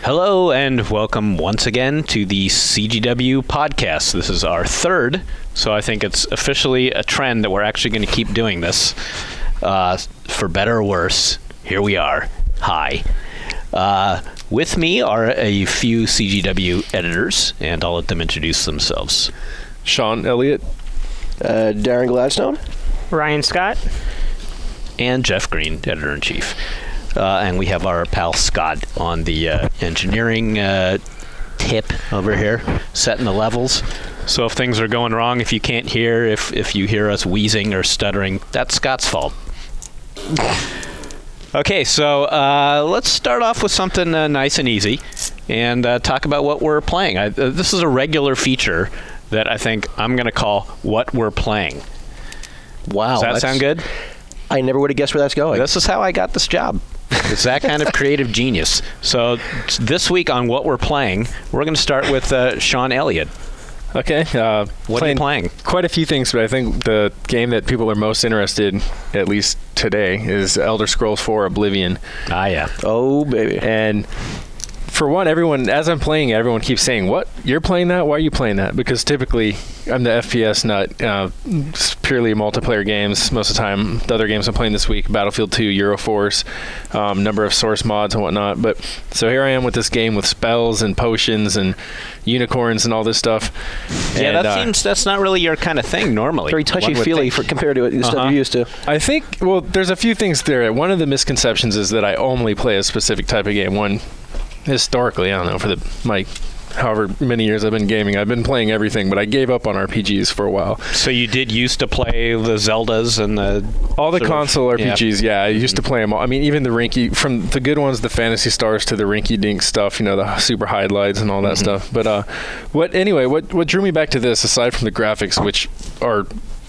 Hello and welcome once again to the CGW podcast. This is our third, so I think it's officially a trend that we're actually going to keep doing this. For better or worse, here we are. Hi. With me are a few CGW editors, and I'll let them introduce themselves. Sean Elliott. Darren Gladstone. Ryan Scott. And Jeff Green, editor-in-chief. And we have our pal Scott on the engineering tip over here, setting the levels. So if things are going wrong, if you can't hear, if you hear us wheezing or stuttering, that's Scott's fault. Okay, so let's start off with something nice and easy and talk about what we're playing. This is a regular feature that I think I'm going to call What We're Playing. Wow. Does that sound good? I never would have guessed where that's going. This is how I got this job. It's that kind of creative genius. So this week on What We're Playing, we're going to start with Sean Elliott. Okay. What are you playing? Quite a few things, but I think the game that people are most interested in, at least today, is Elder Scrolls 4 Oblivion. Ah, yeah. Oh, baby. And for one, as I'm playing it, everyone keeps saying, what? You're playing that? Why are you playing that? Because typically, I'm the FPS nut. It's purely multiplayer games most of the time. The other games I'm playing this week, Battlefield 2, Euroforce, number of source mods and whatnot. But so here I am with this game with spells and potions and unicorns and all this stuff. Yeah, and, that's not really your kind of thing normally. Very touchy-feely compared to the stuff you're used to. I think, well, there's a few things there. One of the misconceptions is that I only play a specific type of game. One, historically, I don't know, for however many years I've been gaming, I've been playing everything, but I gave up on RPGs for a while. So you did used to play the Zeldas and all the console RPGs, yeah. I used to play them all. I mean, even the rinky, from the good ones, the Phantasy Stars, to the rinky-dink stuff, the super highlights and all that stuff. But what drew me back to this, aside from the graphics, which are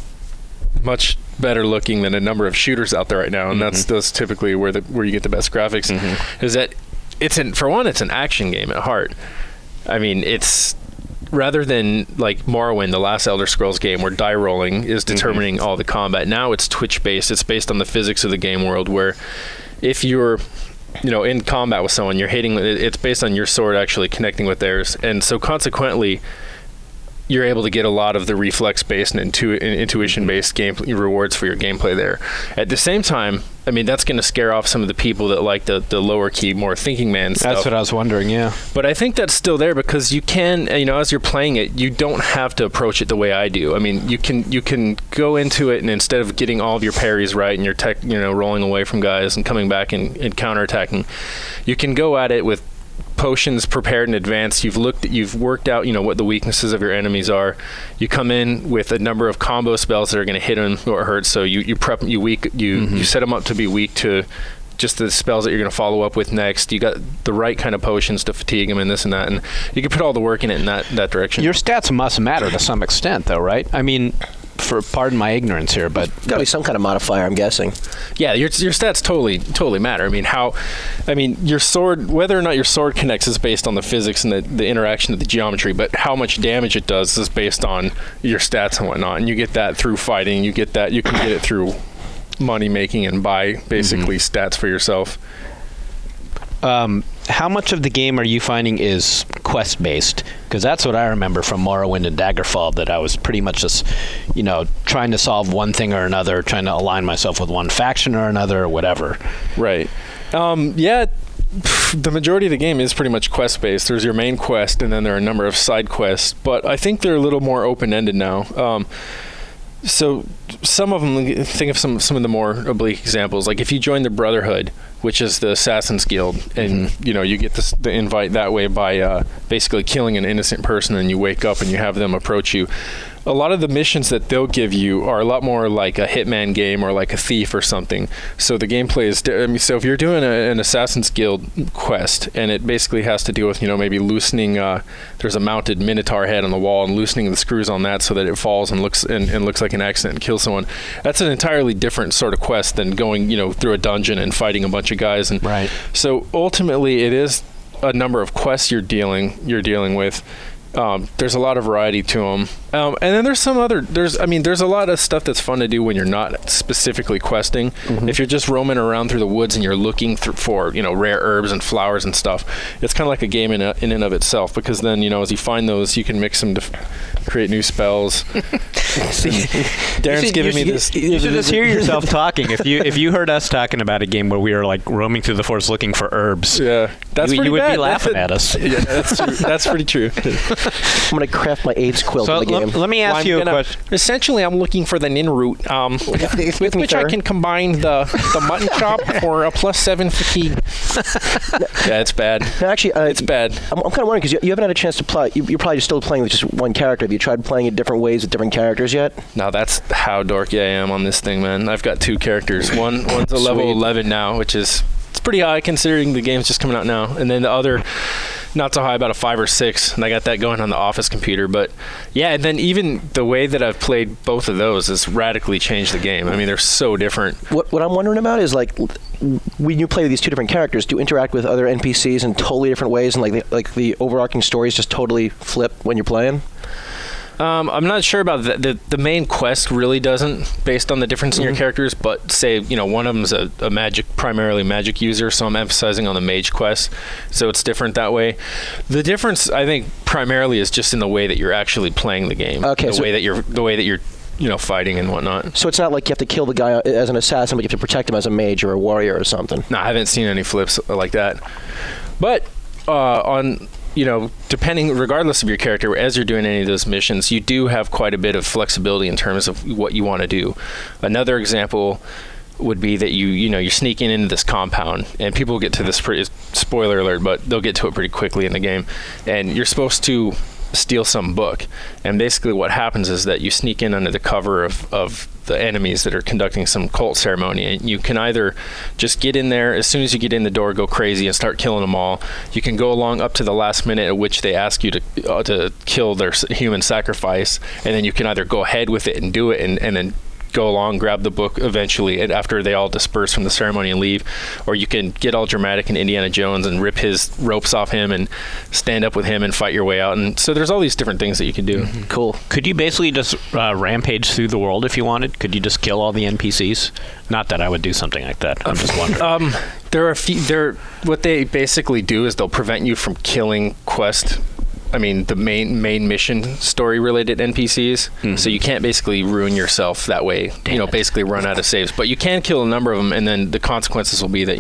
much better looking than a number of shooters out there right now, and that's typically where you get the best graphics, is that it's an action game at heart. I mean, it's rather than like Morrowind, the last Elder Scrolls game, where die rolling is determining all the combat. Now it's twitch based. It's based on the physics of the game world, where if you're in combat with someone, you're hitting. It's based on your sword actually connecting with theirs, and so consequently, you're able to get a lot of the reflex-based and intuition-based game rewards for your gameplay there. At the same time, I mean, that's going to scare off some of the people that like the lower key, more thinking man stuff. That's what I was wondering, yeah. But I think that's still there because you can, as you're playing it, you don't have to approach it the way I do. I mean, you can go into it, and instead of getting all of your parries right and your tech, rolling away from guys and coming back and counterattacking, you can go at it with potions prepared in advance. You've worked out what the weaknesses of your enemies are. You come in with a number of combo spells that are going to hit them or hurt, so you set them up to be weak to just the spells that you're going to follow up with next. You got the right kind of potions to fatigue them and this and that, and you can put all the work in it in that direction. Your stats must matter to some extent though, right? I mean, pardon my ignorance here, but got to be some kind of modifier, I'm guessing. Yeah, your stats totally matter. I mean, your sword, whether or not your sword connects is based on the physics and the interaction of the geometry, but how much damage it does is based on your stats and whatnot. And you get that through fighting. You can get it through money making and buy basically stats for yourself. How much of the game are you finding is quest-based? Because that's what I remember from Morrowind and Daggerfall, that I was pretty much just, trying to solve one thing or another, trying to align myself with one faction or another or whatever. Right. Yeah, the majority of the game is pretty much quest-based. There's your main quest, and then there are a number of side quests, but I think they're a little more open-ended now. So some of them, think of some of the more oblique examples. Like if you join the Brotherhood, which is the Assassin's Guild, and you get the invite that way by basically killing an innocent person, and you wake up and you have them approach you. A lot of the missions that they'll give you are a lot more like a Hitman game or like a Thief or something. So the gameplay is, so if you're doing an Assassin's Guild quest, and it basically has to deal with, maybe loosening, there's a mounted Minotaur head on the wall, and loosening the screws on that so that it falls and looks like an accident and kills someone. That's an entirely different sort of quest than going, through a dungeon and fighting a bunch of guys. And right. So ultimately, it is a number of quests you're dealing with. There's a lot of variety to them. And then there's a lot of stuff that's fun to do when you're not specifically questing. Mm-hmm. If you're just roaming around through the woods and you're looking for, rare herbs and flowers and stuff, it's kind of like a game in and of itself, because then, as you find those, you can mix them to create new spells. Darren's giving me this. You should just hear yourself talking. If you heard us talking about a game where we were like roaming through the forest looking for herbs, yeah, you would be laughing at us. Yeah, that's true. That's pretty true. I'm going to craft my AIDS quilt in the game. Let me ask you a question. Essentially, I'm looking for the nin root, with which I can combine the mutton chop for a +7 fatigue. Yeah, it's bad. No, actually, it's bad. I'm kind of wondering, because you haven't had a chance to play. You're probably still playing with just one character. Have you tried playing it different ways with different characters yet? No, that's how dorky I am on this thing, man. I've got 2 characters. One's a level 11 now, which is pretty high considering the game's just coming out now. And then the other, not so high, about a 5 or 6. And I got that going on the office computer. But yeah, and then even the way that I've played both of those has radically changed the game. I mean, they're so different. What I'm wondering about is, like, when you play these 2 different characters, do you interact with other NPCs in totally different ways, and the overarching stories just totally flip when you're playing? I'm not sure about that. The main quest really doesn't, based on the difference in your characters, but say, one of them's a primarily magic user, so I'm emphasizing on the mage quest, so it's different that way. The difference, I think, primarily is just in the way that you're actually playing the game. Okay. The way that you're fighting and whatnot. So it's not like you have to kill the guy as an assassin, but you have to protect him as a mage or a warrior or something. No, I haven't seen any flips like that. But depending, regardless of your character, as you're doing any of those missions, you do have quite a bit of flexibility in terms of what you want to do. Another example would be that you're sneaking into this compound, and people get to this spoiler alert, but they'll get to it pretty quickly in the game, and you're supposed to steal some book. And basically what happens is that you sneak in under the cover of the enemies that are conducting some cult ceremony, and you can either just get in there as soon as you get in the door, go crazy and start killing them all. You can go along up to the last minute at which they ask you to kill their human sacrifice, and then you can either go ahead with it and do it and then go along, grab the book eventually, and after they all disperse from the ceremony and leave. Or you can get all dramatic in Indiana Jones and rip his ropes off him and stand up with him and fight your way out. And so there's all these different things that you can do. Mm-hmm. Cool. Could you basically just rampage through the world if you wanted? Could you just kill all the NPCs? Not that I would do something like that. I'm just wondering. There are a few. What they basically do is they'll prevent you from killing the main mission story related NPCs. Mm-hmm. So you can't basically ruin yourself that way. Basically run out of saves. But you can kill a number of them, and then the consequences will be that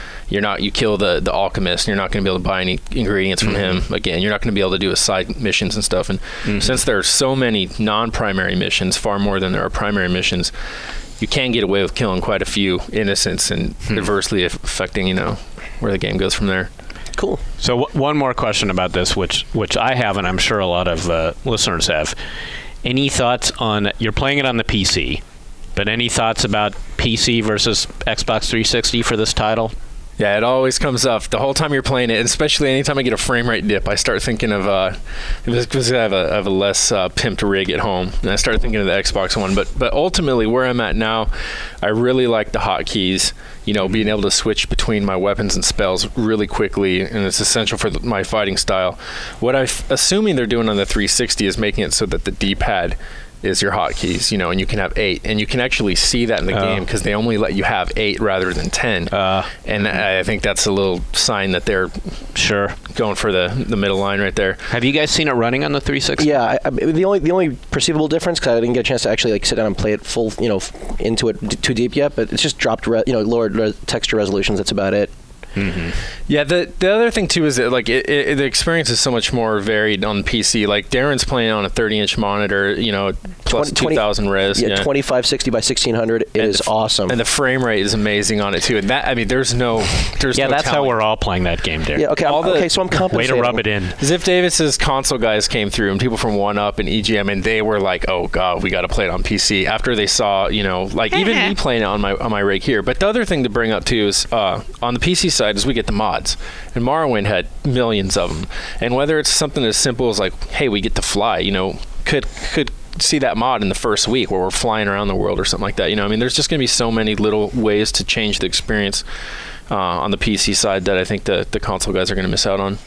you kill the alchemist, and you're not going to be able to buy any ingredients from him again. You're not going to be able to do his side missions and stuff. And since there are so many non-primary missions, far more than there are primary missions, you can get away with killing quite a few innocents and adversely affecting where the game goes from there. Cool. So one more question about this, which I have, and I'm sure a lot of listeners have. Any thoughts on, you're playing it on the PC, but any thoughts about PC versus Xbox 360 for this title? Yeah, it always comes up the whole time you're playing it, and especially anytime I get a frame rate dip, I start thinking of because I have a less pimped rig at home, and I start thinking of the Xbox One. But ultimately, where I'm at now, I really like the hotkeys. Being able to switch between my weapons and spells really quickly, and it's essential for my fighting style. What I'm assuming they're doing on the 360 is making it so that the D-pad is your hotkeys, and you can have 8, and you can actually see that in the game because they only let you have 8 rather than 10. And I think that's a little sign that they're going for the middle line right there. Have you guys seen it running on the 360? Yeah, the only perceivable difference, because I didn't get a chance to actually sit down and play it full, into it too deep yet, but it's just dropped, lowered texture resolutions. That's about it. Mm-hmm. Yeah, the other thing too is that the experience is so much more varied on PC. Like Darren's playing on a 30-inch monitor, plus 2000 res. Yeah, 2560 by 1600 is awesome, and the frame rate is amazing on it too. And that there's no that's talent. how we're all playing that game, Darren. Yeah, okay. So I'm compensating. Way to rub it in. Ziff Davis's console guys came through, and people from 1UP and EGM, and they were like, "Oh God, we got to play it on PC." After they saw, even me playing it on my rig here. But the other thing to bring up too is on the PC side is we get the mods, and Morrowind had millions of them. And whether it's something as simple as hey, we get to fly, could see that mod in the first week where we're flying around the world or something like that. There's just going to be so many little ways to change the experience on the PC side that I think the console guys are going to miss out on.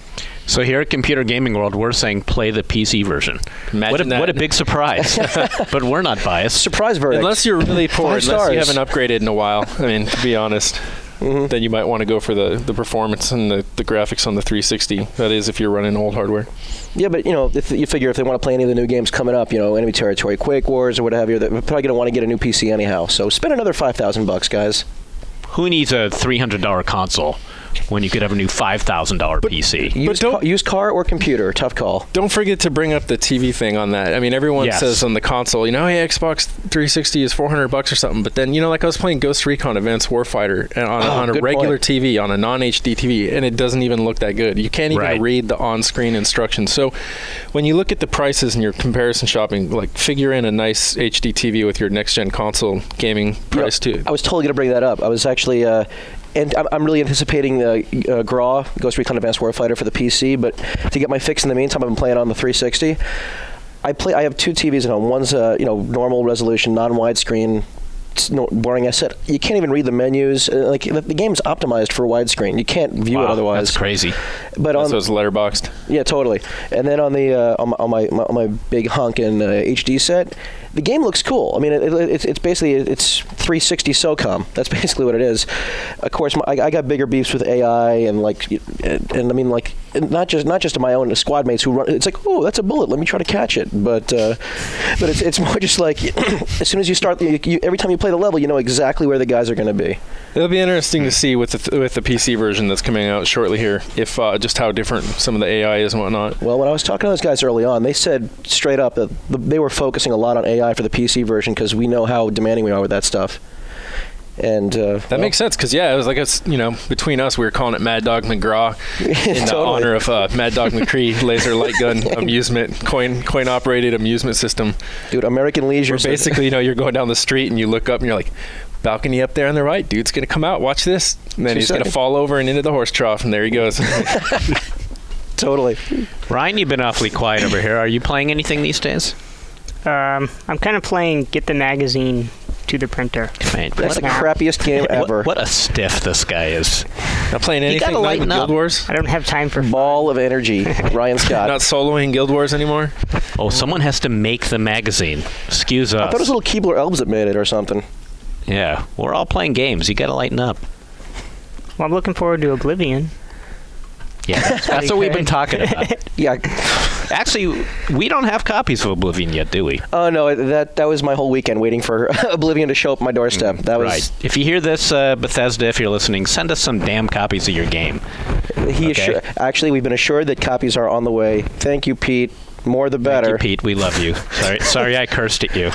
So here at Computer Gaming World, we're saying play the PC version. Imagine that. What a big surprise. But we're not biased. Surprise verdict. Unless you're really poor, 5 unless stars. you haven't upgraded in a while. I mean, to be honest. Then you might want to go for the performance and the graphics on the 360. That is, if you're running old hardware. Yeah, but if you figure if they want to play any of the new games coming up, Enemy Territory, Quake Wars, or what have you, they're probably going to want to get a new PC anyhow. So spend another $5,000, guys. Who needs a $300 console when you could have a new $5,000 PC? Use car or computer. Tough call. Don't forget to bring up the TV thing on that. I mean, everyone says on the console, hey, Xbox 360 is $400 or something. But then, like I was playing Ghost Recon Advanced Warfighter on a regular TV, on a non-HD TV, and it doesn't even look that good. You can't even read the on-screen instructions. So when you look at the prices and your comparison shopping, like figure in a nice HD TV with your next-gen console gaming price too. I was totally going to bring that up. I was actually... and I'm really anticipating GRAW, Ghost Recon Advanced Warfighter, for the PC, but to get my fix in the meantime, I've been playing on the 360. I have 2 TVs at home. One's normal resolution, non-widescreen, boring. I said you can't even read the menus. The game's optimized for widescreen. You can't view it otherwise. That's crazy. But so it's letterboxed. Yeah, totally. And then on the on my big honkin' HD set, the game looks cool. I mean, it's basically 360 SOCOM. That's basically what it is. Of course, I got bigger beefs with AI and I mean not just my own squad mates who run. It's like, oh, that's a bullet. Let me try to catch it. But it's more just like as soon as you start, every time you play the level, you know exactly where the guys are going to be. It'll be interesting to see with the PC version that's coming out shortly here, if just how different some of the AI is and whatnot. Well, when I was talking to those guys early on, they said straight up that they were focusing a lot on AI for the PC version because we know how demanding we are with that stuff. And that makes sense because it was like between us we were calling it Mad Dog McGraw in honor of Mad Dog McCree laser light gun amusement coin operated amusement system. Dude, American Leisure. Basically, you're going down the street and you look up and you're like, balcony up there on the right, dude's gonna come out. Watch this, and then he's gonna fall over and into the horse trough, and there he goes. Totally. Ryan, you've been awfully quiet over here. Are you playing anything these days? I'm kind of playing Get the Magazine to the Printer. Man, that's the crappiest game ever. What a stiff this guy is. Not playing anything like Guild Wars? I don't have time for Ball of energy, Ryan Scott. Not soloing Guild Wars anymore? Oh, someone has to make the magazine. Excuse us. I thought it was little Keebler Elves that made it or something. Yeah, we're all playing games. You got to lighten up. Well, I'm looking forward to Oblivion. Yeah, that's what we've been talking about. Yeah. Actually, we don't have copies of Oblivion yet, do we? Oh, no, that was my whole weekend waiting for Oblivion to show up at my doorstep. That was right. If you hear this, Bethesda, if you're listening, send us some damn copies of your game. Actually, we've been assured that copies are on the way. Thank you, Pete. More the better. Thank you, Pete. We love you. Sorry I cursed at you.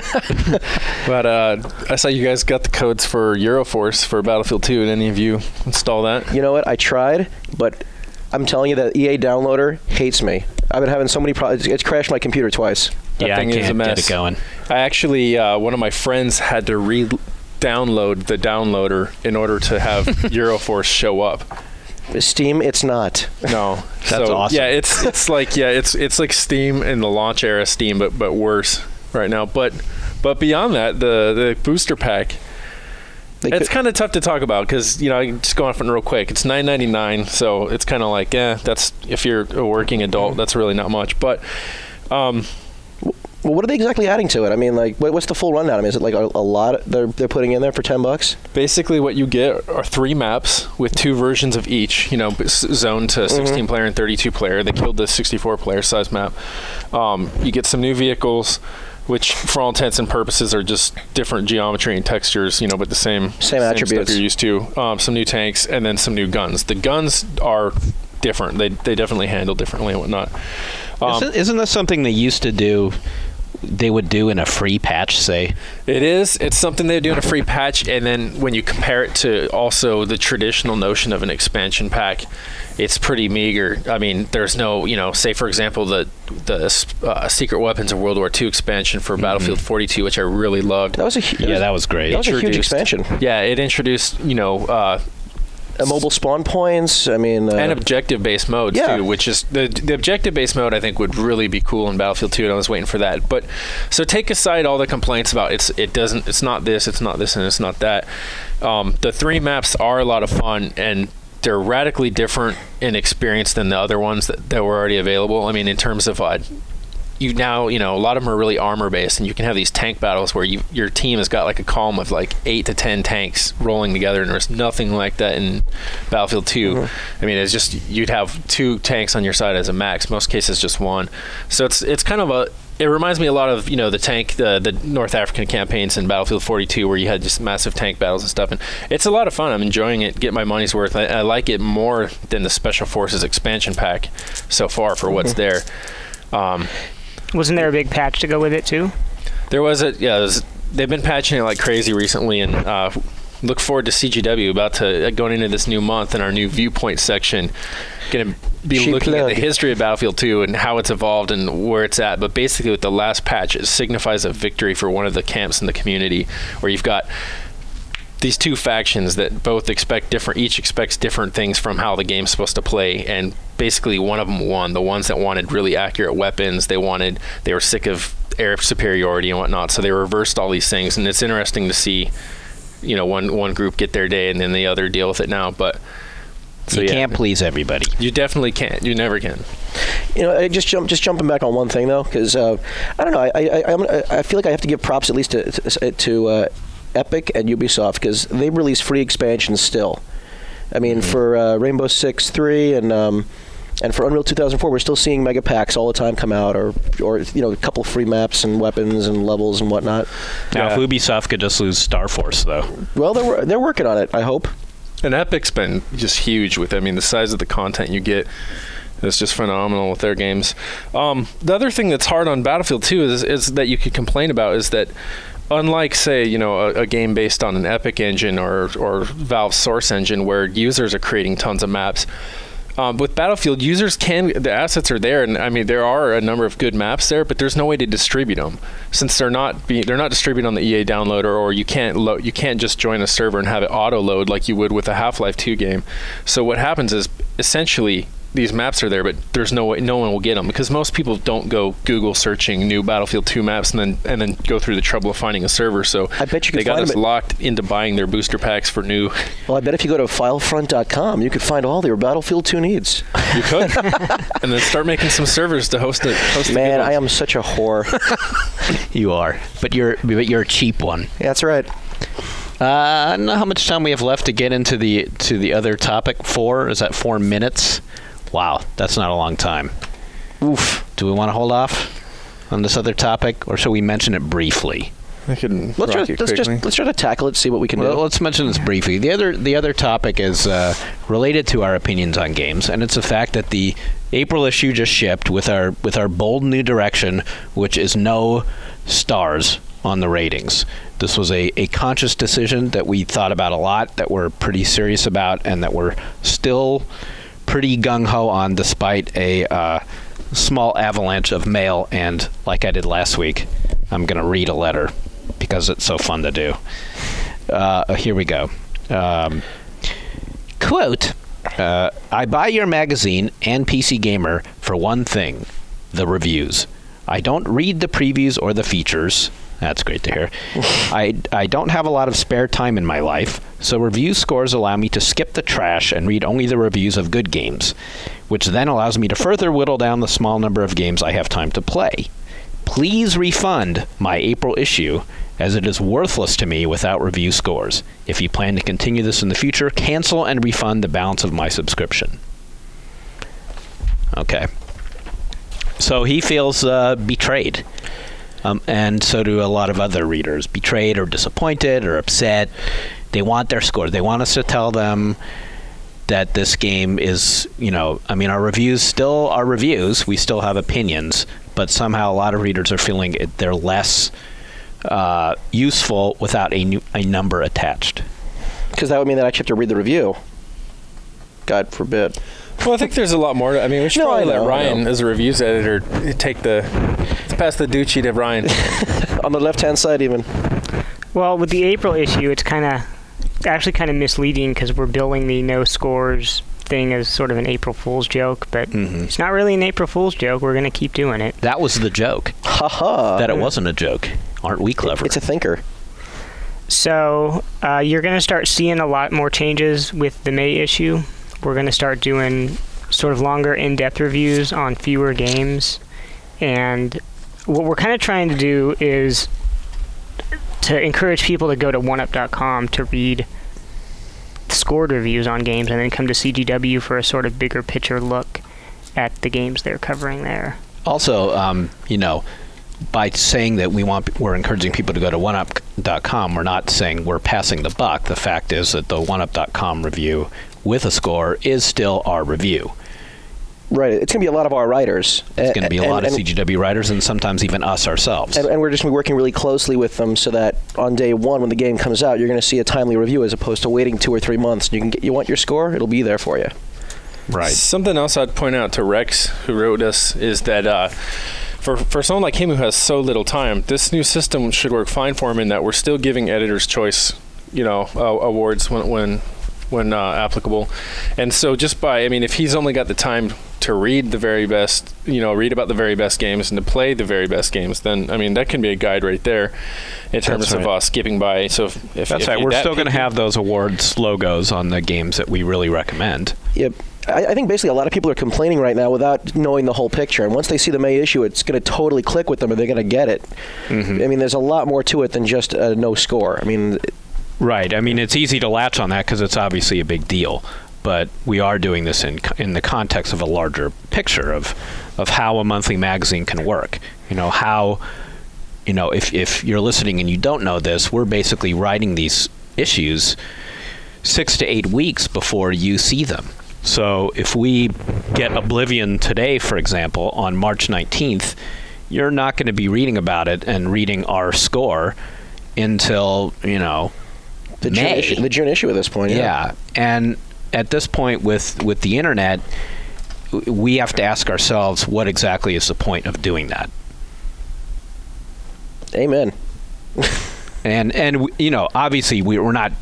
But I saw you guys got the codes for Euroforce for Battlefield 2. Did any of you install that? You know what? I tried, but I'm telling you that EA downloader hates me. I've been having so many problems. It's crashed my computer twice. That thing I can't is a mess. Get it going. I actually, one of my friends had to re-download the downloader in order to have Euroforce show up. Steam, it's not. No, that's awesome. Yeah, it's like Steam in the launch era Steam, but worse right now. But beyond that, the booster pack, it's kind of tough to talk about because just go off it real quick. It's $9.99, so it's kind of like that's if you're a working adult, that's really not much. But well, what are they exactly adding to it? I mean, like, what's the full rundown? I mean, is it like a lot they're putting in there for $10? Basically, what you get are 3 maps with 2 versions of each. Zoned to 16 player and 32 player. They killed the 64 player size map. You get some new vehicles, which for all intents and purposes are just different geometry and textures. But the same attributes stuff you're used to. Some new tanks and then some new guns. The guns are different. They definitely handle differently and whatnot. Isn't this something they used to do? They would do in a free patch, say? It is. It's something they do in a free patch, and then when you compare it to also the traditional notion of an expansion pack, it's pretty meager. I mean, there's no, say for example, the Secret Weapons of World War II expansion for Battlefield 42, which I really loved. That was that was great. That was a huge expansion. Yeah, it introduced, mobile spawn points. I mean, and objective-based modes too, which is the objective-based mode. I think would really be cool in Battlefield 2, and I was waiting for that. But so take aside all the complaints about it's not this, and it's not that. The 3 maps are a lot of fun, and they're radically different in experience than the other ones that were already available. I mean, in terms of you now, a lot of them are really armor based, and you can have these tank battles where your team has got like a column of like 8 to 10 tanks rolling together, and there's nothing like that in Battlefield 2. I mean, it's just you'd have 2 tanks on your side as a max. Most cases, just 1. So it's kind of it reminds me a lot of the North African campaigns in Battlefield 42, where you had just massive tank battles and stuff, and it's a lot of fun. I'm enjoying it, get my money's worth. I like it more than the Special Forces expansion pack so far for what's there. Wasn't there a big patch to go with it too? There was they've been patching it like crazy recently, and look forward to CGW going into this new month in our new Viewpoint section. Going to be looking at the history of Battlefield 2 and how it's evolved and where it's at. But basically, with the last patch, it signifies a victory for one of the camps in the community, where you've got these 2 factions that both each expects different things from how the game's supposed to play, and basically one of them won. The ones that wanted really accurate weapons, they were sick of air superiority and whatnot, so they reversed all these things, and it's interesting to see, one group get their day and then the other deal with it now. But you can't please everybody. You definitely can't. You never can. Just jumping back on one thing though, because I don't know. I feel like I have to give props at least to Epic and Ubisoft, because they release free expansions still. I mean, for Rainbow Six 3 and for Unreal 2004, we're still seeing mega packs all the time come out, or a couple free maps and weapons and levels and whatnot. Now, if Ubisoft could just lose Star Force, though. Well, they're working on it, I hope. And Epic's been just huge with it. I mean, the size of the content you get is just phenomenal with their games. The other thing that's hard on Battlefield 2 is that you could complain about is that, unlike, say, a game based on an Epic engine or Valve's Source engine where users are creating tons of maps, with Battlefield, the assets are there, and I mean there are a number of good maps there, but there's no way to distribute them since they're not distributed on the EA downloader, or you can't just join a server and have it auto load like you would with a Half-Life 2 game. So what happens is essentially these maps are there, but there's no way, no one will get them, because most people don't go Google searching new Battlefield 2 maps and then go through the trouble of finding a server. So I bet you could they got find us them locked into buying their booster packs for new. Well, I bet if you go to filefront.com, you could find all your Battlefield 2 needs. You could, and then start making some servers to host it. Man, I am such a whore. You are, but you're a cheap one. Yeah, that's right. I don't know how much time we have left to get into the other topic. 4? Is that 4 minutes? Wow, that's not a long time. Oof. Do we want to hold off on this other topic, or should we mention it briefly? Let's try to tackle it, see what we can do. Let's mention this briefly. The other topic is related to our opinions on games, and it's the fact that the April issue just shipped with our bold new direction, which is no stars on the ratings. This was a conscious decision that we thought about a lot, that we're pretty serious about, and that we're still pretty gung-ho on, despite a small avalanche of mail. And like I did last week, I'm going to read a letter because it's so fun to do. Here we go. Quote, I buy your magazine and PC Gamer for one thing, the reviews. I don't read the previews or the features. That's great to hear. I don't have a lot of spare time in my life, so review scores allow me to skip the trash and read only the reviews of good games, which then allows me to further whittle down the small number of games I have time to play. Please refund my April issue, as it is worthless to me without review scores. If you plan to continue this in the future, cancel and refund the balance of my subscription. Okay. So he feels betrayed. And so do a lot of other readers. Betrayed or disappointed or upset. They want their scores. They want us to tell them that this game is, our reviews still are reviews. We still have opinions. But somehow a lot of readers are feeling they're less useful without a number attached. Because that would mean that I actually have to read the review. God forbid. Well, I think there's a lot more. We should probably let Ryan, as a reviews editor, pass the Ducci to Ryan. On the left-hand side, even. Well, with the April issue, it's kind of misleading, because we're billing the no scores thing as sort of an April Fool's joke, but it's not really an April Fool's joke. We're going to keep doing it. That was the joke. Ha-ha. That it wasn't a joke. Aren't we clever? It's a thinker. So you're going to start seeing a lot more changes with the May issue. We're going to start doing sort of longer, in-depth reviews on fewer games. And what we're kind of trying to do is to encourage people to go to oneup.com to read scored reviews on games and then come to CGW for a sort of bigger picture look at the games they're covering there. Also, by saying that we're encouraging people to go to oneup.com, we're not saying we're passing the buck. The fact is that the oneup.com review with a score is still our review. Right. It's going to be a lot of our writers. It's going to be a lot of CGW writers and sometimes even us ourselves. And we're just working really closely with them so that on day one, when the game comes out, you're going to see a timely review as opposed to waiting 2 or 3 months. You want your score? It'll be there for you. Right. Something else I'd point out to Rex, who wrote us, is that for someone like him who has so little time, this new system should work fine for him in that we're still giving Editor's Choice, awards when applicable. And so if he's only got the time to read the very best, read about the very best games and to play the very best games, then, that can be a guide right there in terms of skipping by. So if that's right. We're still going to have those awards logos on the games that we really recommend. Yep. I think basically a lot of people are complaining right now without knowing the whole picture. And once they see the May issue, it's going to totally click with them and they're going to get it. Mm-hmm. There's a lot more to it than just a no score. Right. It's easy to latch on that because it's obviously a big deal. But we are doing this in the context of a larger picture of how a monthly magazine can work. If you're listening and you don't know this, we're basically writing these issues 6 to 8 weeks before you see them. So if we get Oblivion today, for example, on March 19th, you're not going to be reading about it and reading our score until, May. The June issue at this point. Yeah. And at this point with the internet, we have to ask ourselves what exactly is the point of doing that. Amen. and obviously we're not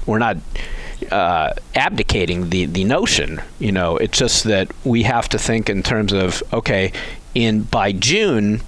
abdicating the notion. It's just that we have to think in terms of, okay, by June,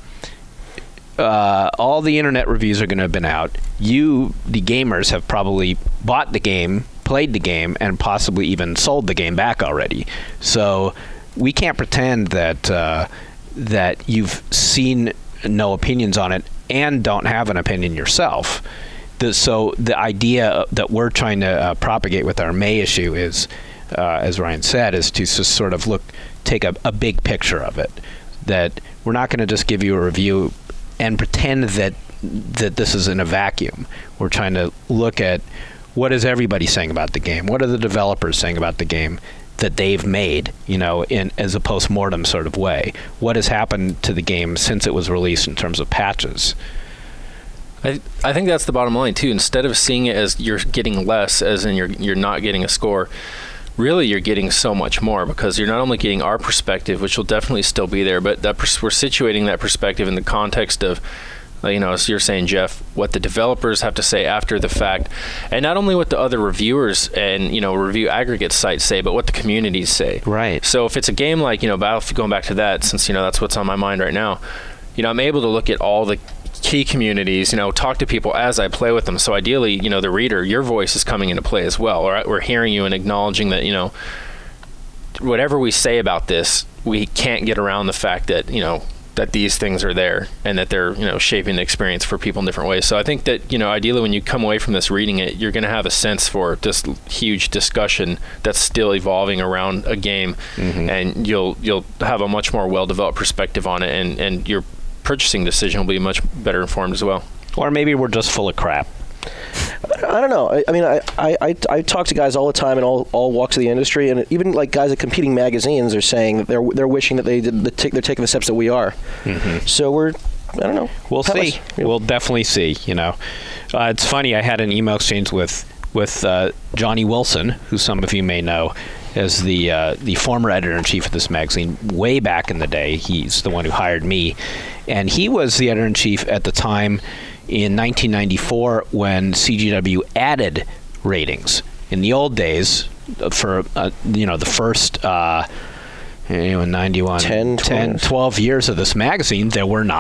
all the internet reviews are going to have been out. You, the gamers, have probably bought the game, played the game, and possibly even sold the game back already. So we can't pretend that you've seen no opinions on it and don't have an opinion yourself. So the idea that we're trying to propagate with our May issue is, as Ryan said, is to just sort of take a big picture of it. That we're not going to just give you a review and pretend that this is in a vacuum. We're trying to look at what is everybody saying about the game? What are the developers saying about the game that they've made, in as a post-mortem sort of way? What has happened to the game since it was released in terms of patches? I think that's the bottom line too. Instead of seeing it as you're getting less, as in you're not getting a score, really you're getting so much more, because you're not only getting our perspective, which will definitely still be there, but we're situating that perspective in the context of, as you're saying, Jeff, what the developers have to say after the fact, and not only what the other reviewers and review aggregate sites say, but what the communities say. Right. So if it's a game like Battlefield, going back to that, since that's what's on my mind right now, I'm able to look at all the key communities, talk to people as I play with them. So ideally, the reader, your voice is coming into play as well. All right, we're hearing you and acknowledging that, whatever we say about this, we can't get around the fact that, that these things are there and that they're, shaping the experience for people in different ways. So I think that, ideally when you come away from this reading it, you're going to have a sense for this huge discussion that's still evolving around a game. Mm-hmm. And you'll have a much more well-developed perspective on it, and your purchasing decision will be much better informed as well. Or maybe we're just full of crap. I don't know. I talk to guys all the time in all walks of the industry, and even like guys at competing magazines are saying that they're wishing that they're taking the steps that we are. Mm-hmm. So I don't know. We'll see. We'll definitely see. It's funny. I had an email exchange with Johnny Wilson, who some of you may know as the former editor-in-chief of this magazine way back in the day. He's the one who hired me, and he was the editor-in-chief at the time in 1994 when CGW added ratings. In the old days, for the first 91, 12 years of this magazine, there were not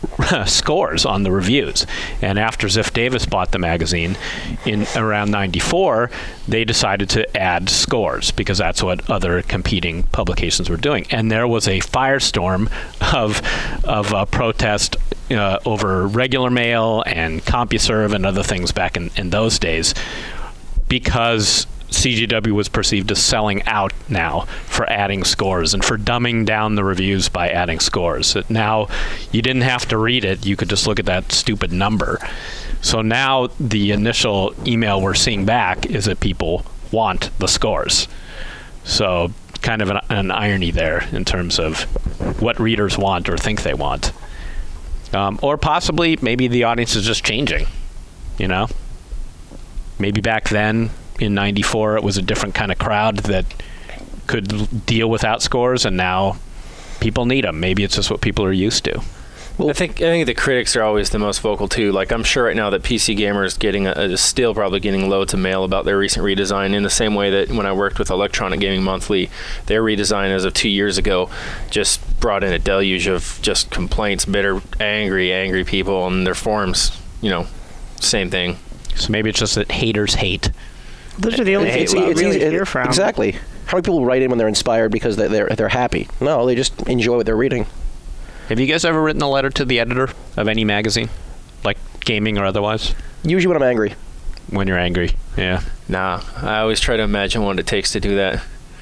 scores on the reviews. And after Ziff Davis bought the magazine in around 94, they decided to add scores because that's what other competing publications were doing. And there was a firestorm of protest over regular mail and CompuServe and other things back in those days, because CGW was perceived as selling out now for adding scores and for dumbing down the reviews by adding scores. Now you didn't have to read it, you could just look at that stupid number. So now the initial email we're seeing back is that people want the scores. So kind of an irony there in terms of what readers want or think they want. Or possibly maybe the audience is just changing, you know? Maybe back then in 94 it was a different kind of crowd that could deal without scores, and now people need them. Maybe it's just what people are used to. Well, I think the critics are always the most vocal too. Like, I'm sure right now that PC Gamer is still probably getting loads of mail about their recent redesign, in the same way that when I worked with Electronic Gaming Monthly, their redesign as of 2 years ago just brought in a deluge of just complaints, bitter, angry people on their forums. You know, same thing. So maybe it's just that haters hate. Those are the only people I really hear from. Exactly. How many people write in when they're inspired because they're happy? No, they just enjoy what they're reading. Have you guys ever written a letter to the editor of any magazine, like gaming or otherwise? Usually when I'm angry. When you're angry, yeah. Nah, I always try to imagine what it takes to do that.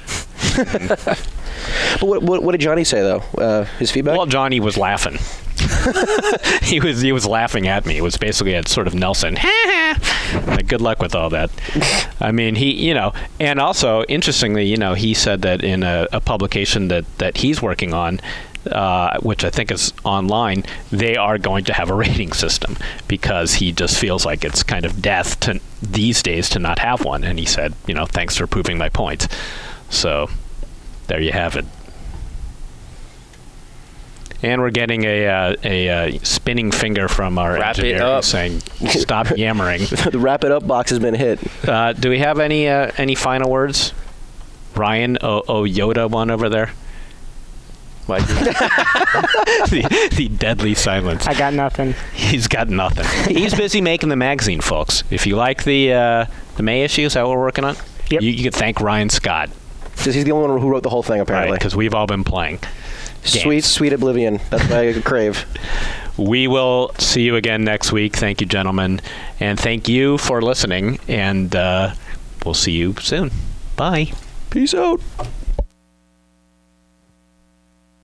But what did Johnny say though? His feedback? Well, Johnny was laughing. he was laughing at me. It was basically a sort of Nelson. Like, good luck with all that. I mean, and also interestingly, he said that in a publication that he's working on, which I think is online, they are going to have a rating system, because he just feels like it's kind of death to these days to not have one. And he said, thanks for proving my point. So there you have it. And we're getting a spinning finger from our engineer saying, stop yammering. The wrap it up box has been hit. Do we have any final words? Ryan, Yoda one over there? the deadly silence. I got nothing. He's got nothing. He's busy making the magazine, folks. If you like the May issues that we're working on, yep. you can thank Ryan Scott. Because he's the only one who wrote the whole thing, apparently. Because we've all been playing games. Sweet oblivion. That's what I crave. We will see you again next week. Thank you, gentlemen. And thank you for listening. And we'll see you soon. Bye. Peace out.